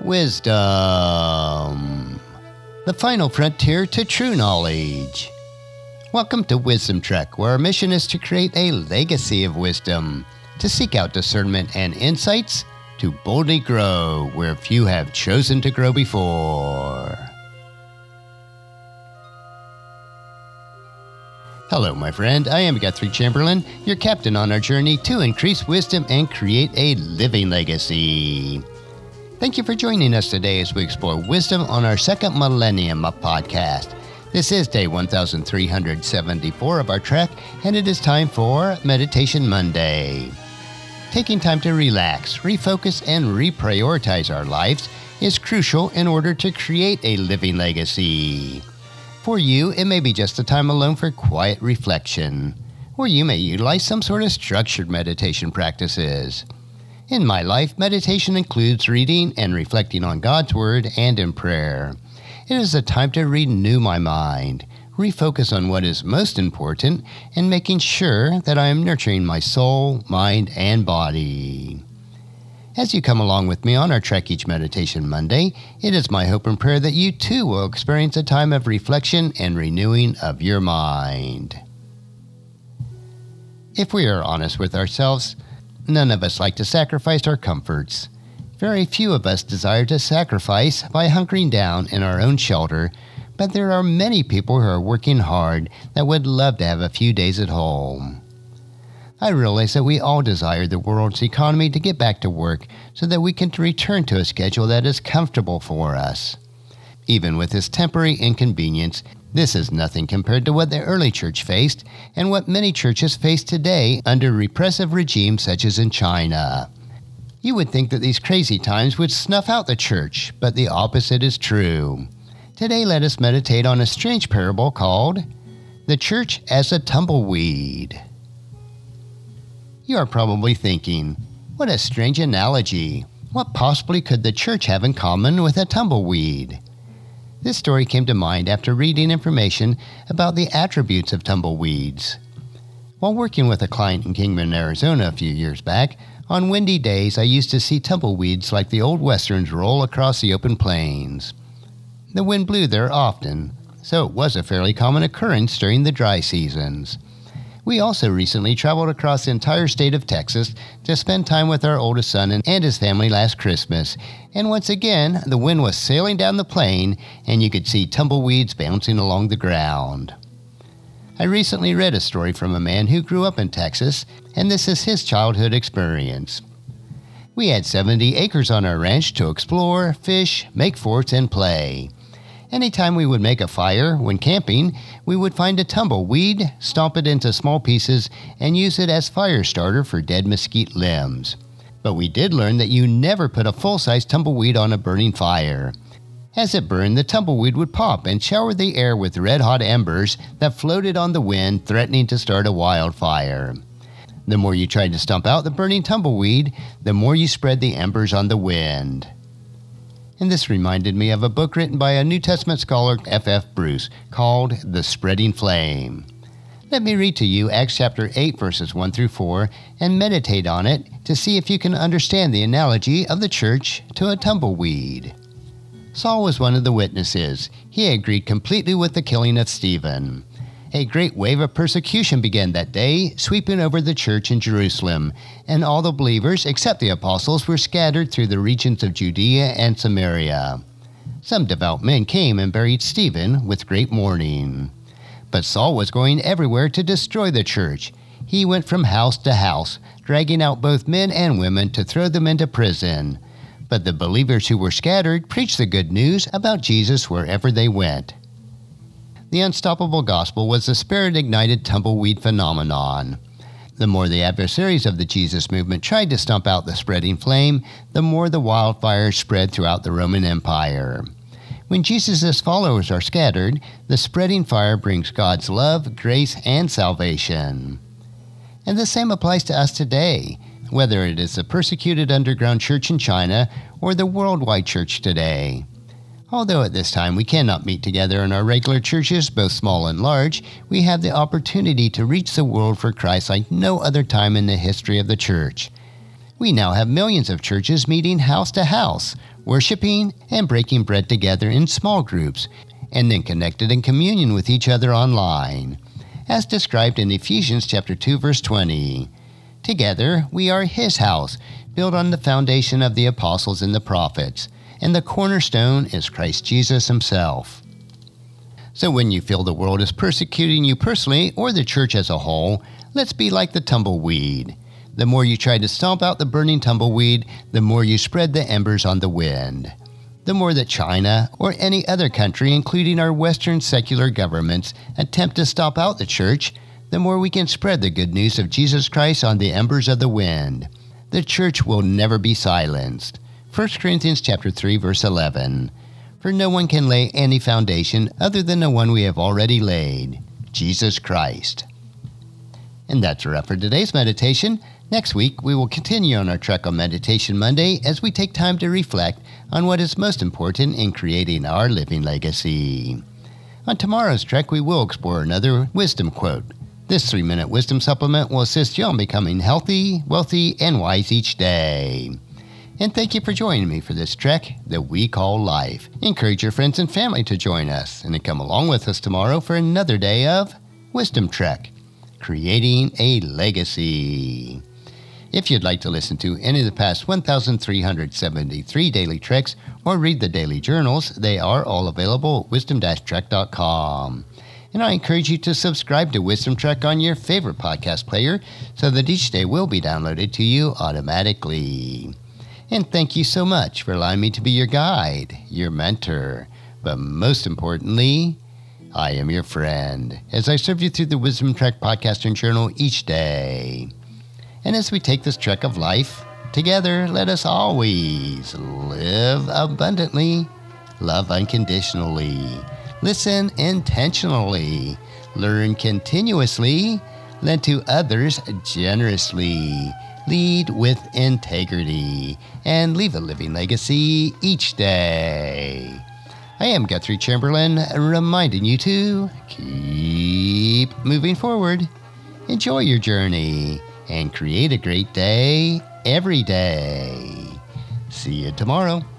Wisdom, the final frontier to true knowledge. Welcome to Wisdom Trek, where our mission is to create a legacy of wisdom, to seek out discernment and insights, to boldly grow where few have chosen to grow before. Hello, my friend. I am Guthrie Chamberlain, your captain on our journey to increase wisdom and create a living legacy. Thank you for joining us today as we explore wisdom on our second millennium of podcast. This is day 1374 of our trek, and it is time for Meditation Monday. Taking time to relax, refocus, and reprioritize our lives is crucial in order to create a living legacy. For you, it may be just a time alone for quiet reflection, or you may utilize some sort of structured meditation practices. In my life, meditation includes reading and reflecting on God's Word and in prayer. It is a time to renew my mind, refocus on what is most important, and making sure that I am nurturing my soul, mind, and body. As you come along with me on our Trek Each Meditation Monday, it is my hope and prayer that you too will experience a time of reflection and renewing of your mind. If we are honest with ourselves, none of us like to sacrifice our comforts. Very few of us desire to sacrifice by hunkering down in our own shelter, but there are many people who are working hard that would love to have a few days at home. I realize that we all desire the world's economy to get back to work so that we can return to a schedule that is comfortable for us. Even with this temporary inconvenience, this is nothing compared to what the early church faced and what many churches face today under repressive regimes such as in China. You would think that these crazy times would snuff out the church, but the opposite is true. Today, let us meditate on a strange parable called The Church as a Tumbleweed. You are probably thinking, what a strange analogy. What possibly could the church have in common with a tumbleweed? This story came to mind after reading information about the attributes of tumbleweeds. While working with a client in Kingman, Arizona a few years back, on windy days I used to see tumbleweeds like the old westerns roll across the open plains. The wind blew there often, so it was a fairly common occurrence during the dry seasons. We also recently traveled across the entire state of Texas to spend time with our oldest son and his family last Christmas, and once again, the wind was sailing down the plain and you could see tumbleweeds bouncing along the ground. I recently read a story from a man who grew up in Texas, and this is his childhood experience. We had 70 acres on our ranch to explore, fish, make forts, and play. Anytime we would make a fire when camping, we would find a tumbleweed, stomp it into small pieces, and use it as fire starter for dead mesquite limbs. But we did learn that you never put a full-size tumbleweed on a burning fire. As it burned, the tumbleweed would pop and shower the air with red-hot embers that floated on the wind, threatening to start a wildfire. The more you tried to stomp out the burning tumbleweed, the more you spread the embers on the wind. And this reminded me of a book written by a New Testament scholar, F.F. Bruce, called The Spreading Flame. Let me read to you Acts chapter 8, verses 1 through 4, and meditate on it to see if you can understand the analogy of the church to a tumbleweed. Saul was one of the witnesses. He agreed completely with the killing of Stephen. A great wave of persecution began that day, sweeping over the church in Jerusalem, and all the believers, except the apostles, were scattered through the regions of Judea and Samaria. Some devout men came and buried Stephen with great mourning. But Saul was going everywhere to destroy the church. He went from house to house, dragging out both men and women to throw them into prison. But the believers who were scattered preached the good news about Jesus wherever they went. The unstoppable gospel was the spirit-ignited tumbleweed phenomenon. The more the adversaries of the Jesus movement tried to stomp out the spreading flame, the more the wildfire spread throughout the Roman Empire. When Jesus' followers are scattered, the spreading fire brings God's love, grace, and salvation. And the same applies to us today, whether it is the persecuted underground church in China or the worldwide church today. Although at this time we cannot meet together in our regular churches, both small and large, we have the opportunity to reach the world for Christ like no other time in the history of the church. We now have millions of churches meeting house to house, worshiping and breaking bread together in small groups, and then connected in communion with each other online, as described in Ephesians chapter 2, verse 20. Together, we are His house, built on the foundation of the apostles and the prophets, and the cornerstone is Christ Jesus Himself. So when you feel the world is persecuting you personally or the church as a whole, let's be like the tumbleweed. The more you try to stomp out the burning tumbleweed, the more you spread the embers on the wind. The more that China or any other country, including our Western secular governments, attempt to stomp out the church, the more we can spread the good news of Jesus Christ on the embers of the wind. The church will never be silenced. 1 Corinthians chapter 3, verse 11. For no one can lay any foundation other than the one we have already laid, Jesus Christ. And that's a wrap for today's meditation. Next week, we will continue on our trek on Meditation Monday as we take time to reflect on what is most important in creating our living legacy. On tomorrow's trek, we will explore another wisdom quote. This 3-minute wisdom supplement will assist you in becoming healthy, wealthy, and wise each day. And thank you for joining me for this trek that we call life. Encourage your friends and family to join us and to come along with us tomorrow for another day of Wisdom Trek, creating a legacy. If you'd like to listen to any of the past 1,373 daily treks or read the daily journals, they are all available at wisdom-trek.com. And I encourage you to subscribe to Wisdom Trek on your favorite podcast player so that each day will be downloaded to you automatically. And thank you so much for allowing me to be your guide, your mentor, but most importantly, I am your friend as I serve you through the Wisdom Trek podcast and journal each day. And as we take this trek of life together, let us always live abundantly, love unconditionally, listen intentionally, learn continuously, lend to others generously, lead with integrity, and leave a living legacy each day. I am Guthrie Chamberlain, reminding you to keep moving forward, enjoy your journey, and create a great day every day. See you tomorrow.